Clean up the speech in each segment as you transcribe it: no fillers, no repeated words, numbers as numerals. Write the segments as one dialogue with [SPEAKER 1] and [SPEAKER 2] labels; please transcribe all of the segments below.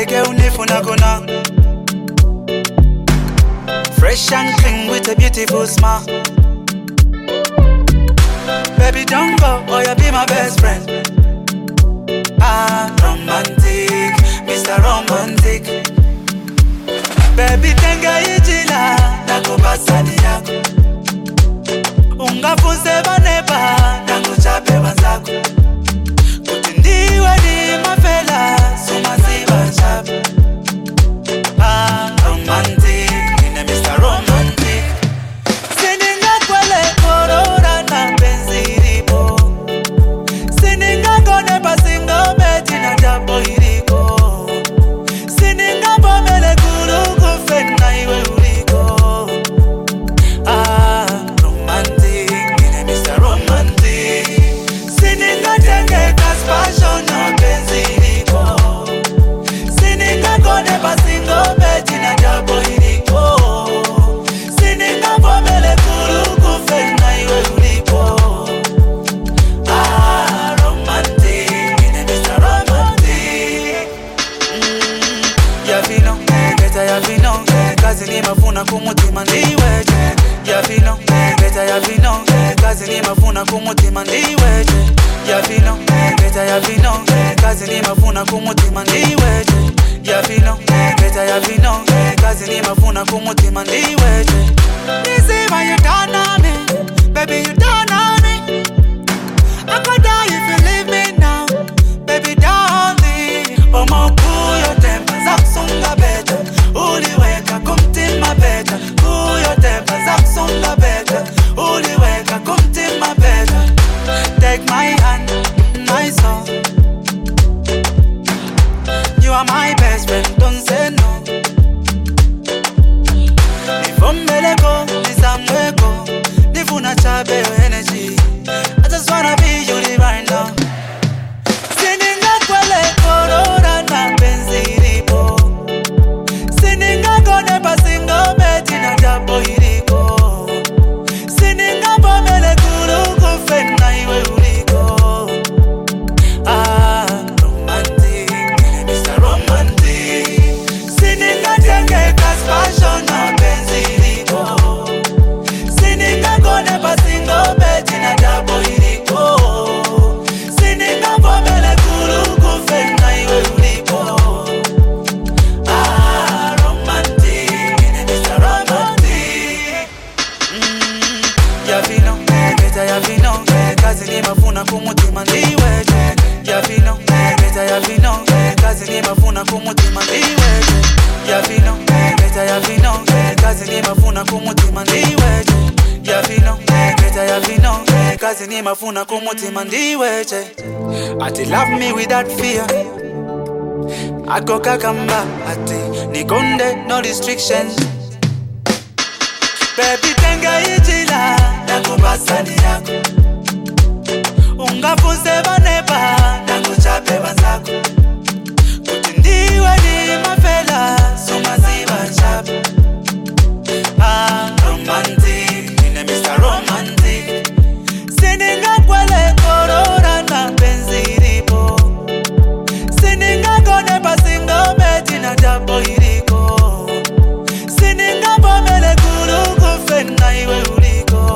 [SPEAKER 1] Teke unifuna kona. Fresh and clean with a beautiful smile. Baby don't go, or you'll be my best friend. Romantic, Mr. Romantic. Baby tenga ijila, nakubasani yako. Ungafunze baneba, nanguchape banzako. Kutindiwe ni mafela, sumaziba chape. Romantic, ine Mr. Romantic. Sininga kwele korora na benziripo. Sininga kone pasingo beti na jabo iriko. Sininga pomele kuru kufena iwe uriko. Romantic, ine Mr. Romantic. Sininga tenge kas passion na benziripo. Sininga kone pasingo beti na jabo iriko. Sininga pomele kuru kufena iwe uriko. Romantic, ine Mr. Romantic. Yafino, beta yafino. Kazi ni mafuna kumutima ndiweje. Yafino, beta yafino. Kazi ni mafuna kumutima ndiweje. Yafino, beta yafino. Kazi ni mafuna kumutima ndiweje. Yafino, beta yafino. Kazi ni mafuna kumutima ndiweje. Nizima you done on me. Baby you done on me. I could die if you leave me now. Baby darling. Kuyo tempa zakusonga beta. Uliweka kumtima beta. Kuyo tempa zakusonga beta. Uliweka kumtima beta. Take my hand, my soul. You are my best friend, don't say no. Nifombeleko, nisamweko. Nifuna chabe your energy. I just wanna be you right now. Sininga kwele korora na benziripo. Sininga kone pasingo beti na jabo iriko. Sininga pomele kuru kufena iwe uriko. Romantic, ine Mr. Romantic. Sininga tenge kas passion na benziripo. Sininga kone pasingo beti na jabo iriko. Sininga pomele kuru kufena iwe uriko. Romantic, ine Mr. Romantic. Yafino, beta yafino. Kazi ni mafuna kumutima ndiweje. Yafino, beta yafino. Kazi ni mafuna kumutima ndiweje. Yafino, beta yafino. Kazi ni mafuna kumutima ndiweje. Yafino, beta yafino. Kazi ni mafuna kumutima ndiweje. Ati love me without fear. Ako kakamba ati nikonde no restrictions. Baby tenga ijila nakubasani yako. Ungafunze baneba nanguchape banzako. Kutindiwe ni mafela sumaziba chape. Romantic, ine Mr. Romantic. Sininga kwele korora na benziripo. Sininga kone pasingo beti na jabo iriko. Sininga pomele kuru kufena iwe uriko.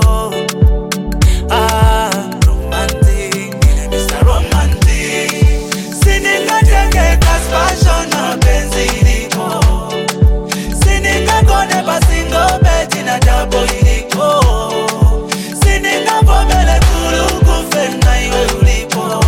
[SPEAKER 1] Romantic, ine Mr. Romantic. Sininga tenge kas passion na benziripo. Sininga kone pasingo beti na jabo iriko. Sininga pomele kuru kufena iwe uriko.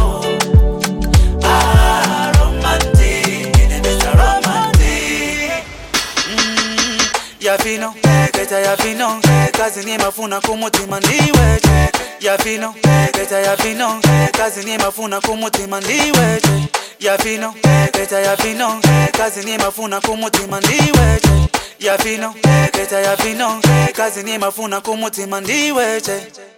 [SPEAKER 1] Romantic, ine Mr. Romantic. Yafino, beta yafino. Kazi ni mafuna kumutima ndiweje. Yafino, beta yafino. Kazi ni mafuna kumutima ndiweje. Yafino, beta yafino. Kazi ni mafuna kumutima ndiweje. Yafino, beta yafino. Kazi ni mafuna kumutima ndiweje.